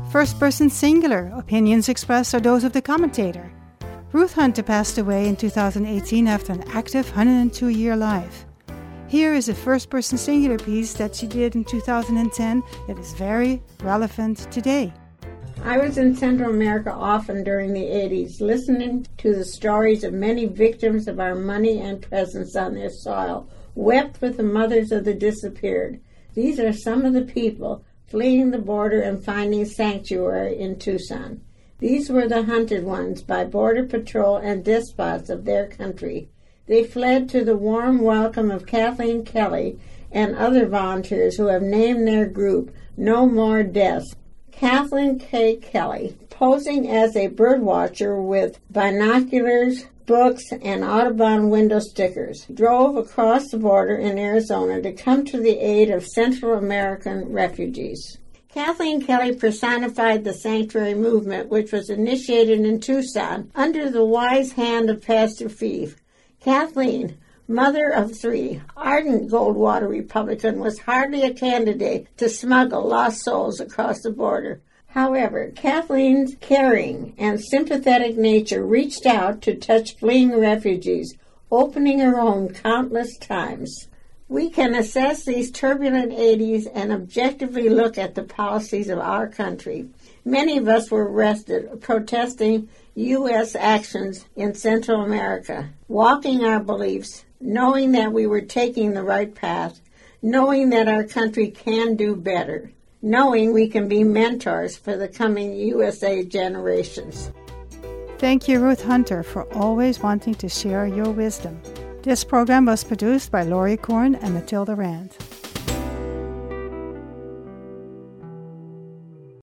First person singular, opinions expressed are those of the commentator. Ruth Hunter passed away in 2018 after an active 102-year life. Here is a first person singular piece that she did in 2010 that is very relevant today. I was in Central America often during the 80s, listening to the stories of many victims of our money and presence on their soil, wept with the mothers of the disappeared. These are some of the people fleeing the border and finding sanctuary in Tucson. These were the hunted ones by Border Patrol and despots of their country. They fled to the warm welcome of Kathleen Kelly and other volunteers who have named their group No More Deaths. Kathleen K. Kelly, posing as a birdwatcher with binoculars, books, and Audubon window stickers, drove across the border in Arizona to come to the aid of Central American refugees. Kathleen Kelly personified the sanctuary movement, which was initiated in Tucson under the wise hand of Pastor Feeve. Kathleen, mother of three, ardent Goldwater Republican, was hardly a candidate to smuggle lost souls across the border. However, Kathleen's caring and sympathetic nature reached out to touch fleeing refugees, opening her home countless times. We can assess these turbulent 80s and objectively look at the policies of our country. Many of us were arrested protesting U.S. actions in Central America, walking our beliefs, knowing that we were taking the right path, knowing that our country can do better, knowing we can be mentors for the coming USA generations. Thank you, Ruth Hunter, for always wanting to share your wisdom. This program was produced by Laurie Korn and Matilda Rand.